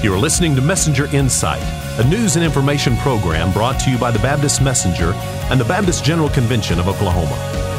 You are listening to Messenger Insight, a news and information program brought to you by the Baptist Messenger and the Baptist General Convention of Oklahoma.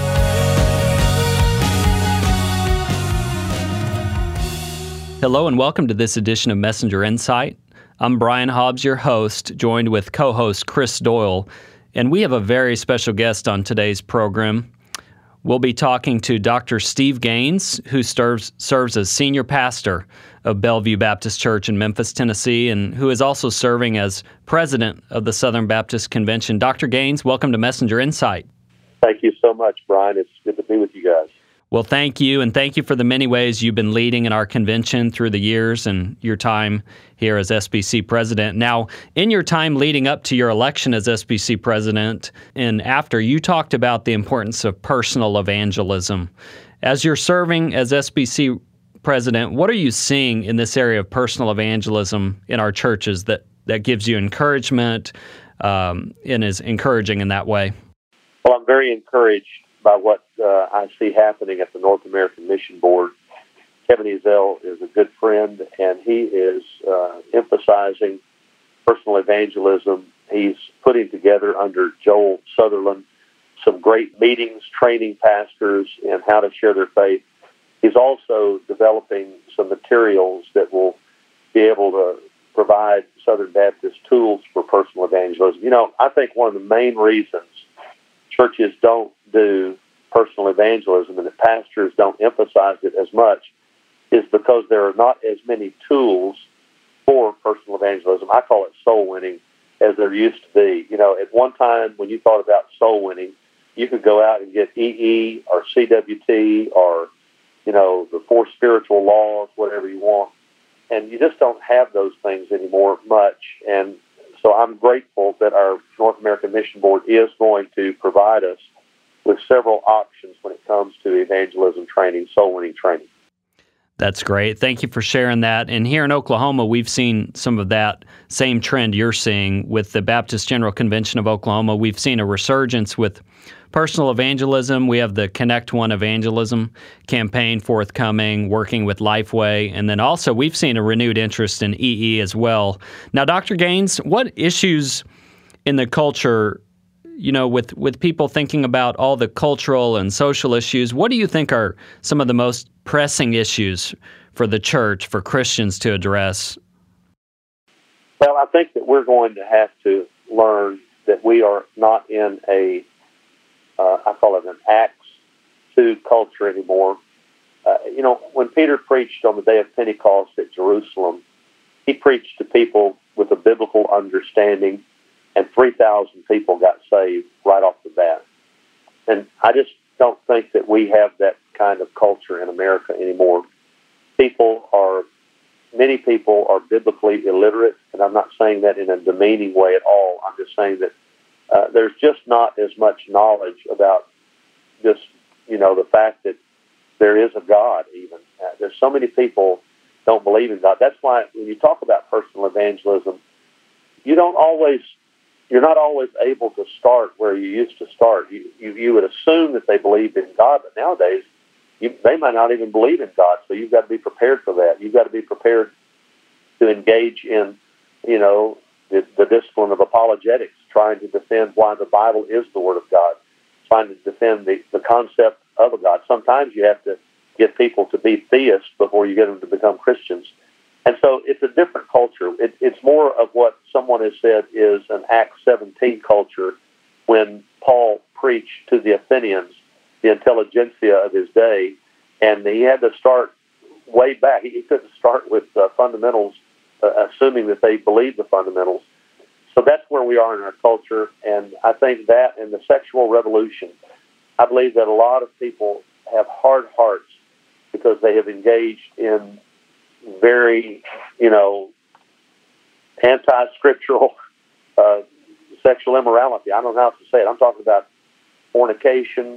Hello and welcome to this edition of Messenger Insight. I'm Brian Hobbs, your host, joined with co-host Chris Doyle, and we have a very special guest on today's program. We'll be talking to Dr. Steve Gaines, who serves as senior pastor of Bellevue Baptist Church in Memphis, Tennessee, and who is also serving as president of the Southern Baptist Convention. Dr. Gaines, welcome to Messenger Insight. Thank you so much, Brian. It's good to be with you guys. Well, thank you, and thank you for the many ways you've been leading in our convention through the years and your time here as SBC president. Now, in your time leading up to your election as SBC president and after, you talked about the importance of personal evangelism. As you're serving as SBC president, what are you seeing in this area of personal evangelism in our churches that gives you encouragement and is encouraging in that way? Well, I'm very encouraged by what I see happening at the North American Mission Board. Kevin Ezell is a good friend, and he is emphasizing personal evangelism. He's putting together under Joel Sutherland some great meetings, training pastors in how to share their faith. He's also developing some materials that will be able to provide Southern Baptist tools for personal evangelism. You know, I think one of the main reasons churches don't do personal evangelism and that pastors don't emphasize it as much is because there are not as many tools for personal evangelism. I call it soul winning as there used to be. You know, at one time when you thought about soul winning, you could go out and get EE or CWT or, you know, the 4 spiritual laws, whatever you want. And you just don't have those things anymore much. And so I'm grateful that our North American Mission Board is going to provide us with several options when it comes to evangelism training, soul winning training. That's great. Thank you for sharing that. And here in Oklahoma, we've seen some of that same trend you're seeing with the Baptist General Convention of Oklahoma. We've seen a resurgence with personal evangelism. We have the Connect One Evangelism campaign forthcoming, working with Lifeway. And then also we've seen a renewed interest in EE as well. Now, Dr. Gaines, what issues in the culture, you know, with people thinking about all the cultural and social issues, what do you think are some of the most pressing issues for the church, for Christians to address? Well, I think that we're going to have to learn that we are not in I call it an Acts 2 culture anymore. You know, when Peter preached on the day of Pentecost at Jerusalem, he preached to people with a biblical understanding, and 3,000 people got saved right off the bat. And I just don't think that we have that kind of culture in America anymore. Many people are biblically illiterate, and I'm not saying that in a demeaning way at all. I'm just saying that there's just not as much knowledge about just, you know, the fact that there is a God even. There's so many people don't believe in God. That's why when you talk about personal evangelism, you're not always able to start where you used to start. You would assume that they believed in God, but nowadays they might not even believe in God, so you've got to be prepared for that. You've got to be prepared to engage in, you know, the discipline of apologetics, trying to defend why the Bible is the Word of God, trying to defend the concept of a God. Sometimes you have to get people to be theists before you get them to become Christians. And so it's a different culture. It's more of what someone has said is an Acts 17 culture when Paul preached to the Athenians, the intelligentsia of his day, and he had to start way back. He couldn't start with fundamentals, assuming that they believed the fundamentals. So that's where we are in our culture, and I think that and the sexual revolution, I believe that a lot of people have hard hearts because they have engaged in very, you know, anti-scriptural sexual immorality. I don't know how to say it. I'm talking about fornication,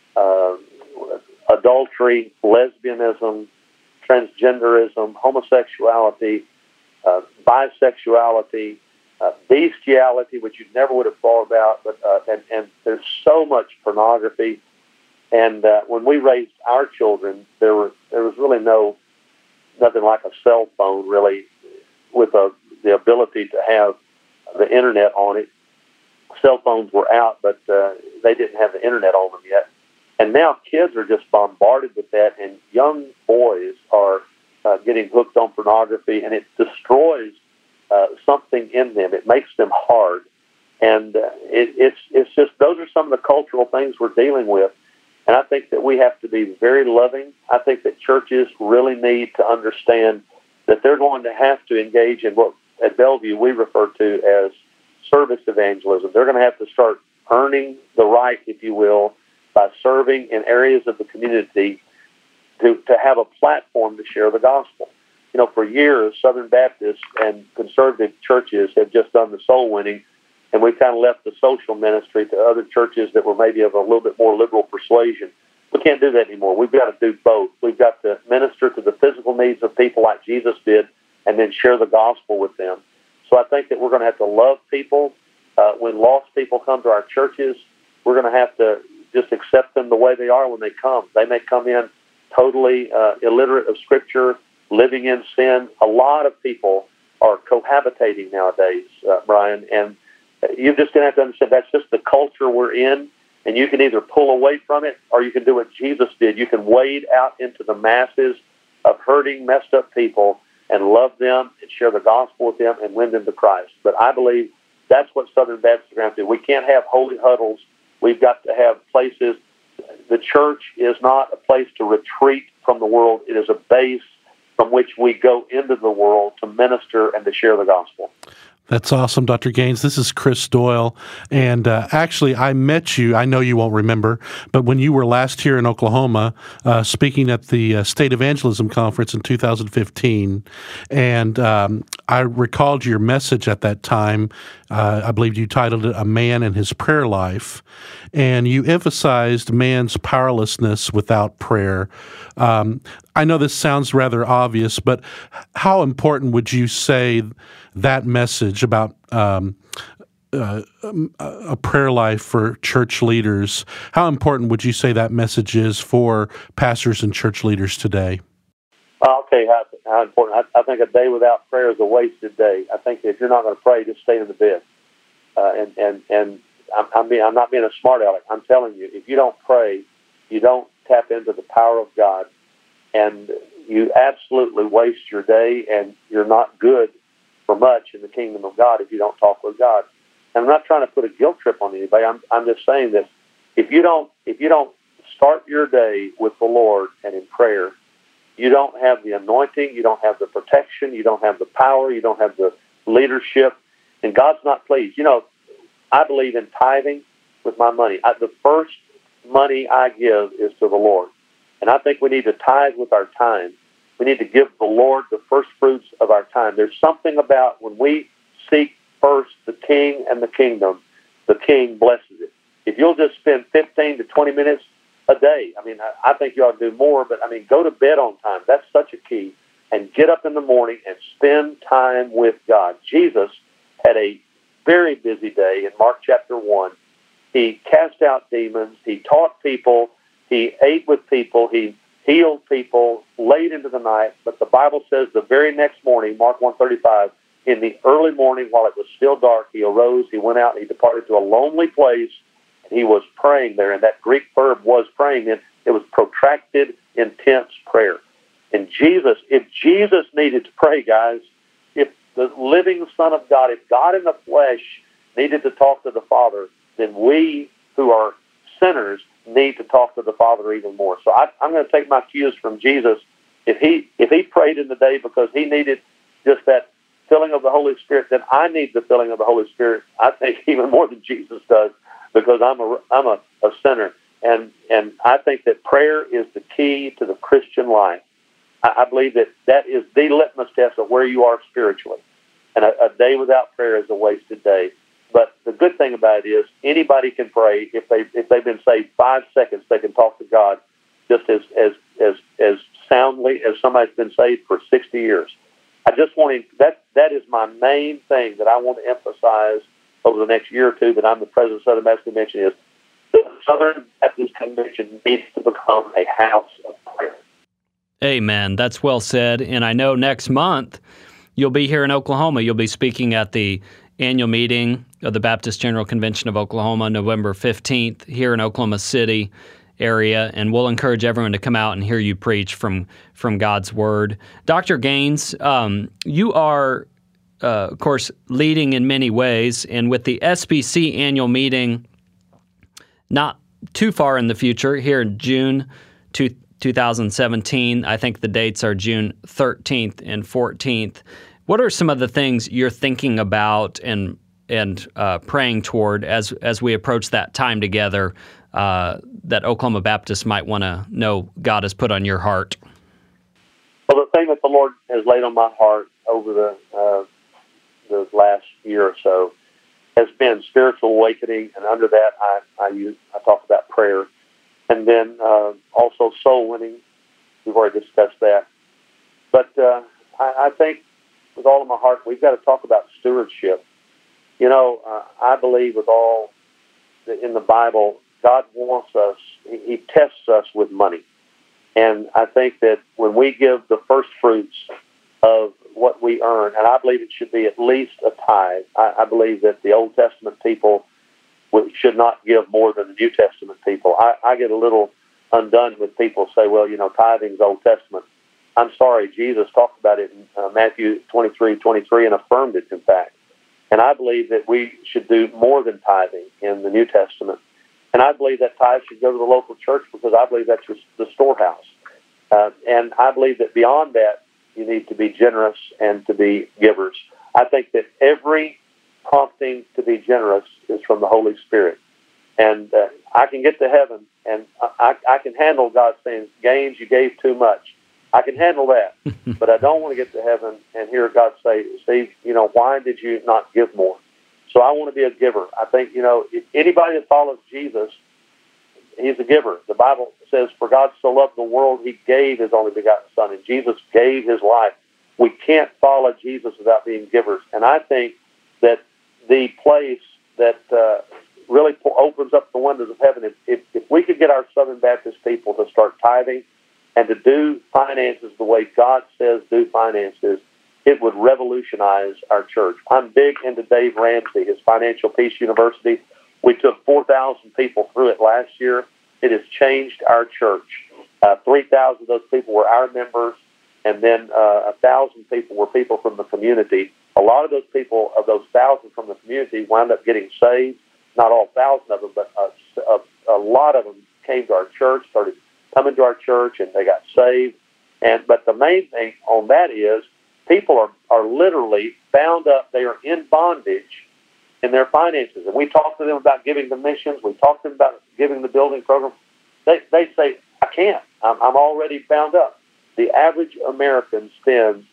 adultery, lesbianism, transgenderism, homosexuality, bisexuality, bestiality, which you never would have thought about. But and there's so much pornography. And when we raised our children, there was really nothing like a cell phone really the ability to have the internet on it. Cell phones were out, but they didn't have the internet on them yet. And now kids are just bombarded with that, and young boys are getting hooked on pornography, and it destroys something in them. It makes them hard. And it's just, those are some of the cultural things we're dealing with. And I think that we have to be very loving. I think that churches really need to understand that they're going to have to engage in what at Bellevue we refer to as service evangelism. They're going to have to start earning the right, if you will, by serving in areas of the community to have a platform to share the gospel. You know, for years, Southern Baptists and conservative churches have just done the soul winning, and we've kind of left the social ministry to other churches that were maybe of a little bit more liberal persuasion. We can't do that anymore. We've got to do both. We've got to minister to the physical needs of people like Jesus did, and then share the gospel with them. So I think that we're going to have to love people. When lost people come to our churches, we're going to have to just accept them the way they are when they come. They may come in totally illiterate of Scripture, living in sin. A lot of people are cohabitating nowadays, Brian, and you're just going to have to understand that's just the culture we're in, and you can either pull away from it or you can do what Jesus did. You can wade out into the masses of hurting, messed up people and love them and share the gospel with them and win them to Christ. But I believe that's what Southern Baptists are going to do. We can't have holy huddles. We've got to have places. The church is not a place to retreat from the world. It is a base from which we go into the world to minister and to share the gospel. That's awesome, Dr. Gaines. This is Chris Doyle. And actually, I met you, I know you won't remember, but when you were last here in Oklahoma speaking at the State Evangelism Conference in 2015, and I recalled your message at that time. I believe you titled it, A Man and His Prayer Life. And you emphasized man's powerlessness without prayer. I know this sounds rather obvious, but how important would you say that message about a prayer life for church leaders, how important would you say that message is for pastors and church leaders today? I'll tell you how important. I think a day without prayer is a wasted day. I think if you're not going to pray, just stay in the bed. And I'm not being a smart aleck. I'm telling you, if you don't pray, you don't tap into the power of God, and you absolutely waste your day, and you're not good for much in the kingdom of God if you don't talk with God. And I'm not trying to put a guilt trip on anybody. I'm just saying this: if you don't start your day with the Lord and in prayer, you don't have the anointing, you don't have the protection, you don't have the power, you don't have the leadership, and God's not pleased. You know, I believe in tithing with my money. The first money I give is to the Lord. And I think we need to tithe with our time. We need to give the Lord the first fruits of our time. There's something about when we seek first the King and the kingdom, the King blesses it. If you'll just spend 15 to 20 minutes a day, I mean, I think you ought to do more, but I mean, go to bed on time. That's such a key. And get up in the morning and spend time with God. Jesus had a very busy day in Mark chapter 1. He cast out demons. He taught people. He ate with people. He healed people late into the night. But the Bible says the very next morning, Mark 1:35, in the early morning while it was still dark, he arose, he went out, and he departed to a lonely place, and he was praying there. And that Greek verb was praying. It was protracted, intense prayer. And Jesus, if Jesus needed to pray, guys, if the living Son of God, if God in the flesh needed to talk to the Father, then we who are sinners need to talk to the Father even more. So I'm going to take my cues from Jesus. If he prayed in the day because he needed just that filling of the Holy Spirit, then I need the filling of the Holy Spirit, I think, even more than Jesus does, because I'm a sinner. And I think that prayer is the key to the Christian life. I believe that is the litmus test of where you are spiritually. And a day without prayer is a wasted day. But the good thing about it is anybody can pray. If they've been saved 5 seconds, they can talk to God just as soundly as somebody's been saved for 60 years. I just want that is my main thing that I want to emphasize over the next year or two that I'm the president of Southern Baptist Convention is the Southern Baptist Convention needs to become a house of prayer. Amen. That's well said. And I know next month you'll be here in Oklahoma. You'll be speaking at the annual meeting of the Baptist General Convention of Oklahoma, November 15th, here in Oklahoma City area, and we'll encourage everyone to come out and hear you preach from God's Word. Dr. Gaines, you are, of course, leading in many ways, and with the SBC annual meeting not too far in the future, here in June 2017, I think the dates are June 13th and 14th. What are some of the things you're thinking about and praying toward as we approach that time together that Oklahoma Baptists might want to know God has put on your heart? Well, the thing that the Lord has laid on my heart over the last year or so has been spiritual awakening, and under that I talk about prayer, and then also soul winning. We've already discussed that, but I think with all of my heart we've got to talk about stewardship. You know, I believe with all in the Bible, God wants us. He tests us with money, and I think that when we give the first fruits of what we earn, and I believe it should be at least a tithe. I believe that the Old Testament people should not give more than the New Testament people. I get a little undone with people say, well, you know, tithing is Old Testament. I'm sorry, Jesus talked about it in Matthew 23:23 and affirmed it, in fact. And I believe that we should do more than tithing in the New Testament. And I believe that tithe should go to the local church because I believe that's the storehouse. And I believe that beyond that, you need to be generous and to be givers. I think that every prompting to be generous is from the Holy Spirit. And I can get to heaven, and I can handle God saying, Gaines, you gave too much. I can handle that. But I don't want to get to heaven and hear God say, Steve, you know, why did you not give more? So I want to be a giver. I think, you know, if anybody that follows Jesus, he's a giver. The Bible says, for God so loved the world, he gave his only begotten Son, and Jesus gave his life. We can't follow Jesus without being givers. And I think that the place that really opens up the windows of heaven, if we could get our Southern Baptist people to start tithing and to do finances the way God says do finances, it would revolutionize our church. I'm big into Dave Ramsey, his Financial Peace University. We took 4,000 people through it last year. It has changed our church. 3,000 of those people were our members, and then 1,000 people were people from the community. A lot of those people, of those 1,000 from the community, wound up getting saved. Not all 1,000 of them, but a lot of them came to our church, started coming to our church, and they got saved. But the main thing on that is people are literally bound up. They are in bondage in their finances. And we talk to them about giving to missions. We talk to them about giving the building program. They say, I can't. I'm already bound up. The average American spends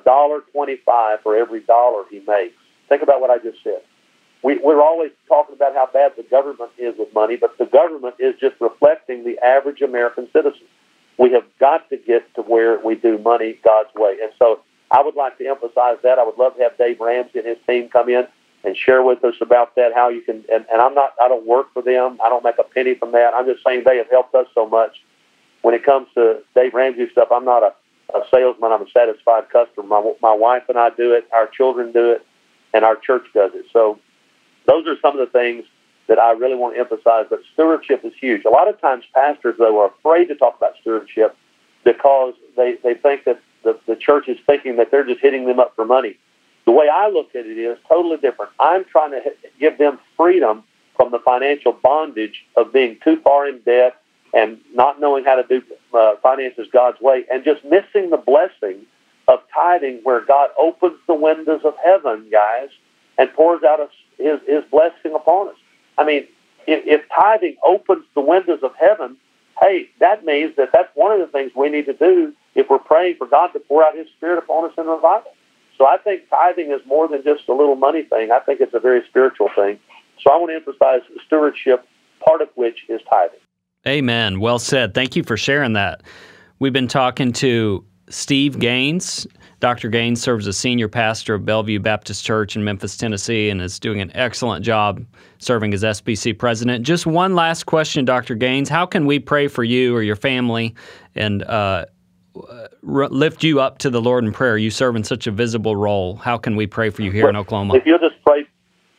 $1.25 for every dollar he makes. Think about what I just said. We're always talking about how bad the government is with money, but the government is just reflecting the average American citizen. We have got to get to where we do money God's way. And so I would like to emphasize that. I would love to have Dave Ramsey and his team come in and share with us about that, how you can, and I don't work for them. I don't make a penny from that. I'm just saying they have helped us so much. When it comes to Dave Ramsey stuff, I'm not a salesman. I'm a satisfied customer. My wife and I do it. Our children do it, and our church does it. So those are some of the things that I really want to emphasize. But stewardship is huge. A lot of times pastors, though, are afraid to talk about stewardship because they think that the church is thinking that they're just hitting them up for money. The way I look at it is totally different. I'm trying to give them freedom from the financial bondage of being too far in debt and not knowing how to do finances God's way, and just missing the blessing of tithing, where God opens the windows of heaven, guys, and pours out his blessing upon us. I mean, if tithing opens the windows of heaven, hey, that means that's one of the things we need to do if we're praying for God to pour out his Spirit upon us in revival. So I think tithing is more than just a little money thing. I think it's a very spiritual thing. So I want to emphasize stewardship, part of which is tithing. Amen. Well said. Thank you for sharing that. We've been talking to Steve Gaines. Dr. Gaines serves as senior pastor of Bellevue Baptist Church in Memphis, Tennessee, and is doing an excellent job serving as SBC president. Just one last question, Dr. Gaines. How can we pray for you or your family, and lift you up to the Lord in prayer? You serve in such a visible role. How can we pray for you here in Oklahoma? If you'll just pray,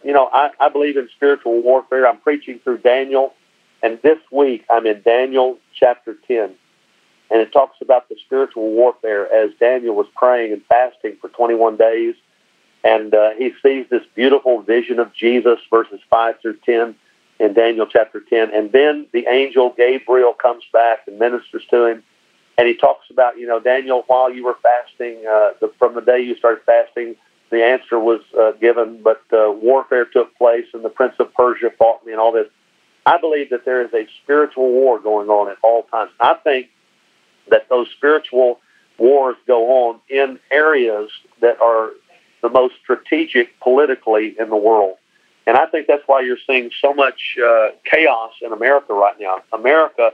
I believe in spiritual warfare. I'm preaching through Daniel, and this week I'm in Daniel chapter 10, and it talks about the spiritual warfare as Daniel was praying and fasting for 21 days, and he sees this beautiful vision of Jesus, verses 5 through 10 in Daniel chapter 10, and then the angel Gabriel comes back and ministers to him, and he talks about, Daniel, while you were fasting, from the day you started fasting, the answer was given, but warfare took place, and the prince of Persia fought me and all this. I believe that there is a spiritual war going on at all times. I think that those spiritual wars go on in areas that are the most strategic politically in the world. And I think that's why you're seeing so much chaos in America right now. America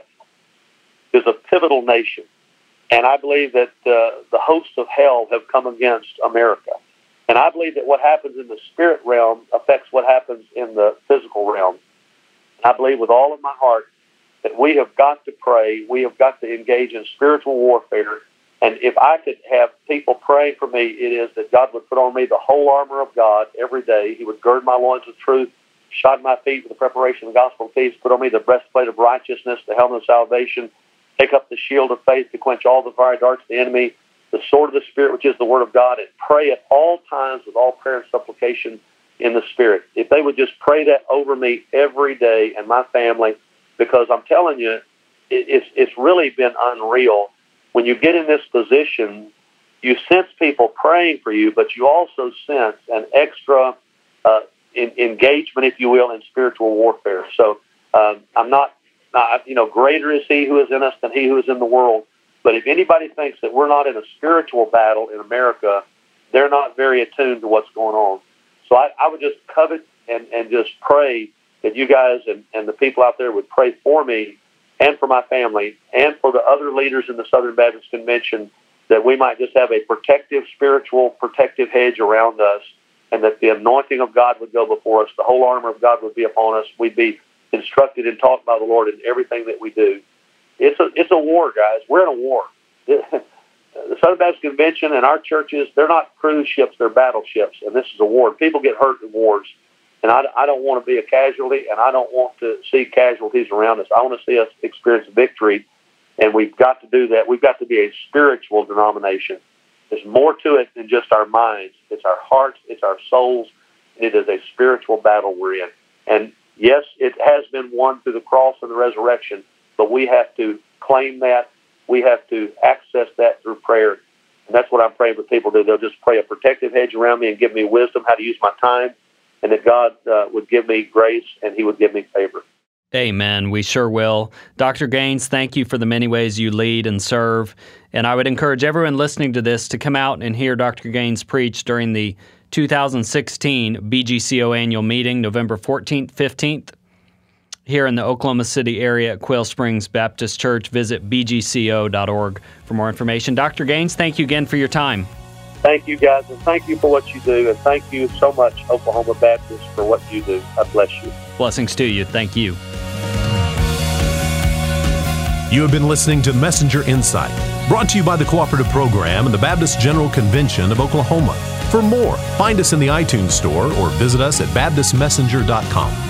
is a pivotal nation, and I believe that the hosts of hell have come against America. And I believe that what happens in the spirit realm affects what happens in the physical realm. And I believe with all of my heart that we have got to pray, we have got to engage in spiritual warfare. And if I could have people praying for me, it is that God would put on me the whole armor of God every day. He would gird my loins with truth, shod my feet with the preparation of the gospel of peace, put on me the breastplate of righteousness, the helmet of salvation, take up the shield of faith to quench all the fiery darts of the enemy, the sword of the Spirit, which is the Word of God, and pray at all times with all prayer and supplication in the Spirit. If they would just pray that over me every day and my family, because I'm telling you, it's really been unreal. When you get in this position, you sense people praying for you, but you also sense an extra engagement, if you will, in spiritual warfare. So I'm not, greater is He who is in us than he who is in the world. But if anybody thinks that we're not in a spiritual battle in America, they're not very attuned to what's going on. So I would just covet and just pray that you guys and the people out there would pray for me and for my family and for the other leaders in the Southern Baptist Convention, that we might just have a spiritual protective hedge around us, and that the anointing of God would go before us, the whole armor of God would be upon us. We'd be instructed and taught by the Lord in everything that we do. It's a war, guys. We're in a war. The Southern Baptist Convention and our churches, they're not cruise ships, they're battleships, and this is a war. People get hurt in wars, and I don't want to be a casualty, and I don't want to see casualties around us. I want to see us experience victory, and we've got to do that. We've got to be a spiritual denomination. There's more to it than just our minds. It's our hearts, it's our souls, and it is a spiritual battle we're in. And yes, it has been won through the cross and the resurrection, but we have to claim that. We have to access that through prayer. And that's what I'm praying for people to do. They'll just pray a protective hedge around me and give me wisdom how to use my time, and that God would give me grace and He would give me favor. Amen. We sure will. Dr. Gaines, thank you for the many ways you lead and serve. And I would encourage everyone listening to this to come out and hear Dr. Gaines preach during the 2016 BGCO annual meeting, November 14th, 15th. Here in the Oklahoma City area at Quail Springs Baptist Church. Visit bgco.org for more information. Dr. Gaines, thank you again for your time. Thank you, guys, and thank you for what you do, and thank you so much, Oklahoma Baptist, for what you do. God bless you. Blessings to you. Thank you. You have been listening to Messenger Insight, brought to you by the Cooperative Program and the Baptist General Convention of Oklahoma. For more, find us in the iTunes Store or visit us at baptistmessenger.com.